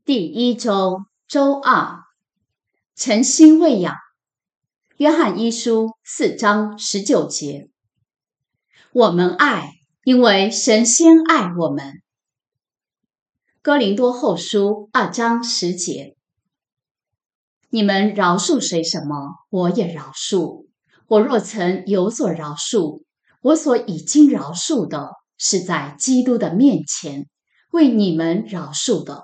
第一周周二，诚心喂养。约翰一书4章19节，我们爱，因为神先爱我们。哥林多后书2章10节，你们饶恕谁什么，我也饶恕。我若曾有所饶恕，我所已经饶恕的，是在基督的面前为你们饶恕的。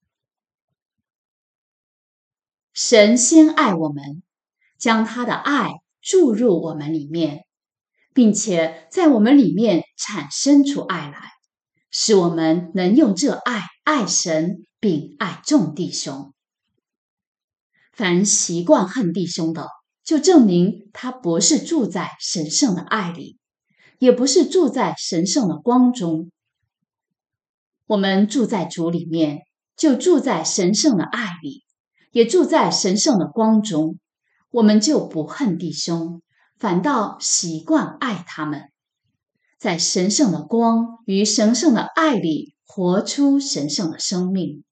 神先爱我们，将他的爱注入我们里面，并且在我们里面产生出爱来，使我们能用这爱爱神，并爱众弟兄。凡习惯恨弟兄的，就证明他不是住在神圣的爱里，也不是住在神圣的光中。我们住在主里面，就住在神圣的爱里，也住在神圣的光中，我们就不恨弟兄，反倒习惯爱他们，在神圣的光与神圣的爱里活出神圣的生命。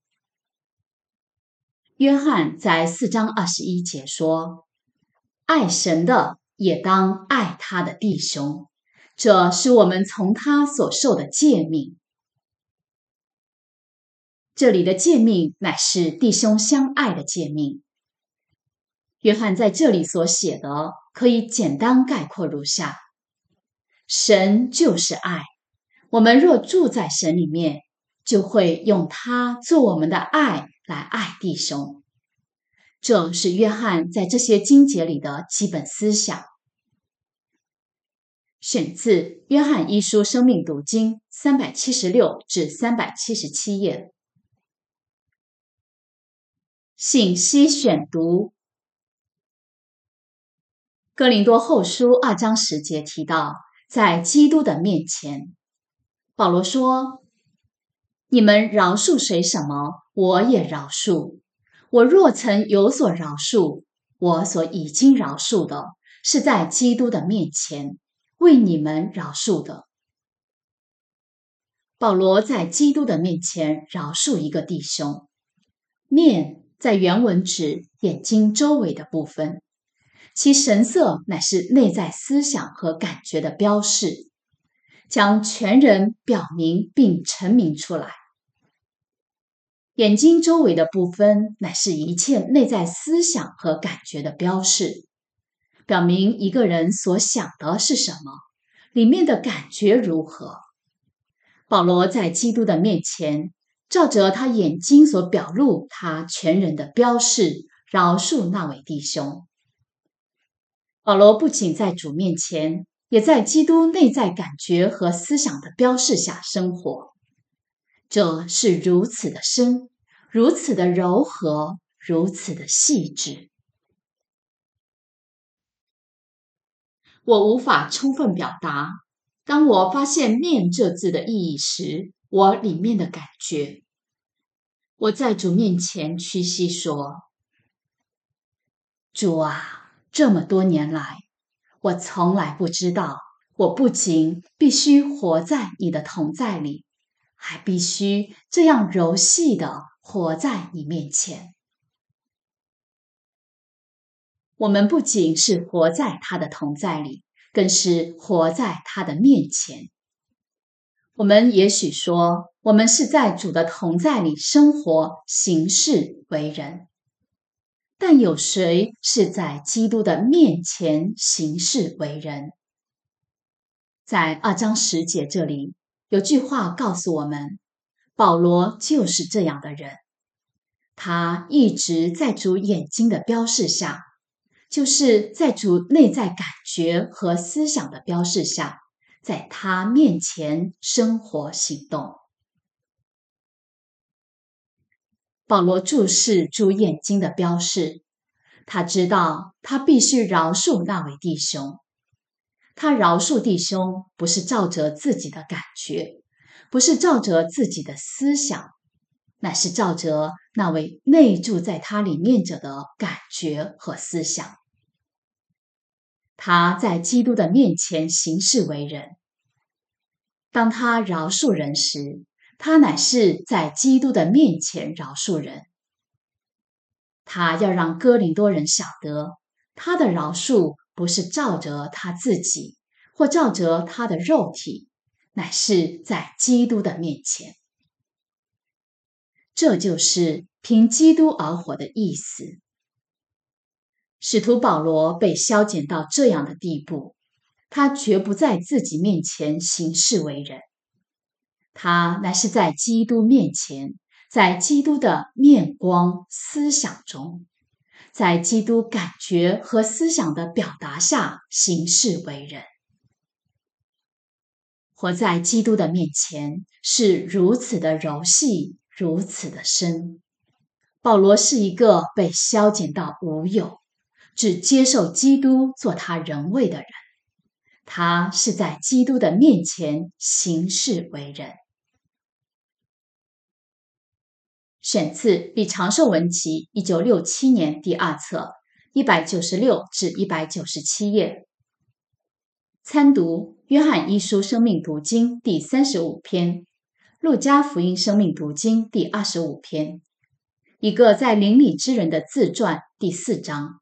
约翰在4章21节说，爱神的也当爱他的弟兄，这是我们从他所受的诫命。这里的诫命乃是弟兄相爱的诫命。约翰在这里所写的可以简单概括如下：神就是爱，我们若住在神里面，就会用他做我们的爱来爱弟兄。这是约翰在这些经节里的基本思想。选自约翰一书生命读经376至377页。信息选读。哥林多后书2章10节提到，在基督的面前，保罗说，你们饶恕谁什么，我也饶恕。我若曾有所饶恕，我所已经饶恕的，是在基督的面前为你们饶恕的。保罗在基督的面前饶恕一个弟兄。面在原文指眼睛周围的部分，其神色乃是内在思想和感觉的标示，将全人表明并陈明出来。眼睛周围的部分乃是一切内在思想和感觉的标示，表明一个人所想的是什么，里面的感觉如何。保罗在基督的面前，照着他眼睛所表露他全人的标示，饶恕那位弟兄。保罗不仅在主面前，也在基督内在感觉和思想的标示下生活。这是如此的深，如此的柔和，如此的细致。我无法充分表达，当我发现面这字的意义时，我里面的感觉。我在主面前屈膝说，主啊，这么多年来，我从来不知道，我不仅必须活在你的同在里，还必须这样柔细地活在你面前。我们不仅是活在他的同在里，更是活在他的面前。我们也许说，我们是在主的同在里生活、行事、为人。但有谁是在基督的面前行事为人？在2章10节这里，有句话告诉我们，保罗就是这样的人。他一直在主眼睛的标示下，就是在主内在感觉和思想的标示下，在他面前生活行动。保罗注视主眼睛的标示，他知道他必须饶恕那位弟兄。他饶恕弟兄，不是照着自己的感觉，不是照着自己的思想，乃是照着那位内住在他里面者的感觉和思想。他在基督的面前行事为人。当他饶恕人时， 他乃是在基督的面前饶恕人。他要让哥林多人晓得，他的饶恕不是照着他自己，或照着他的肉体，乃是在基督的面前。这就是凭基督而活的意思。使徒保罗被削减到这样的地步，他绝不在自己面前行事为人，他乃是在基督面前，在基督的面光思想中，在基督感觉和思想的表达下行事为人。活在基督的面前是如此的柔细，如此的深。保罗是一个被削减到无有，只接受基督做他人位的人。他是在基督的面前行事为人。选自《比长寿文集》1967年第2册196至197页。参读约翰一书生命读经第35篇，路加福音生命读经第25篇，一个在灵里之人的自传第4章。